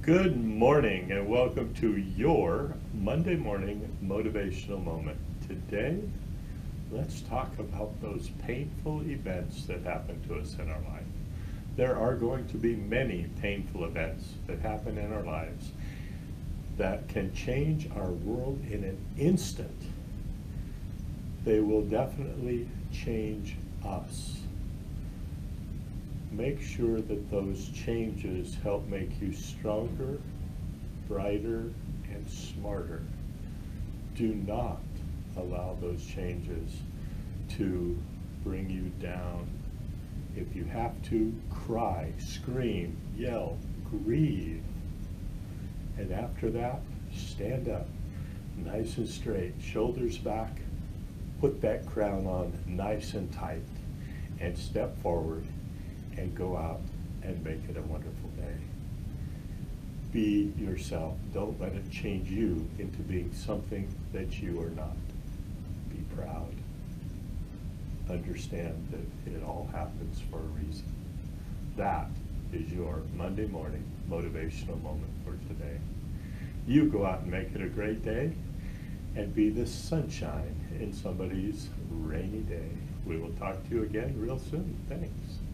Good morning and welcome to your Monday morning motivational moment. Today, let's talk about those painful events that happen to us in our life. There are going to be many painful events that happen in our lives that can change our world in an instant. They will definitely change us. Make sure that those changes help make you stronger, brighter, and smarter. Do not allow those changes to bring you down. If you have to, cry, scream, yell, grieve. And after that, stand up, nice and straight, shoulders back, put that crown on nice and tight, and step forward and go out and make it a wonderful day. Be yourself. Don't let it change you into being something that you are not. Be proud. Understand that it all happens for a reason. That is your Monday morning motivational moment for today. You go out and make it a great day and be the sunshine in somebody's rainy day. We will talk to you again real soon. Thanks.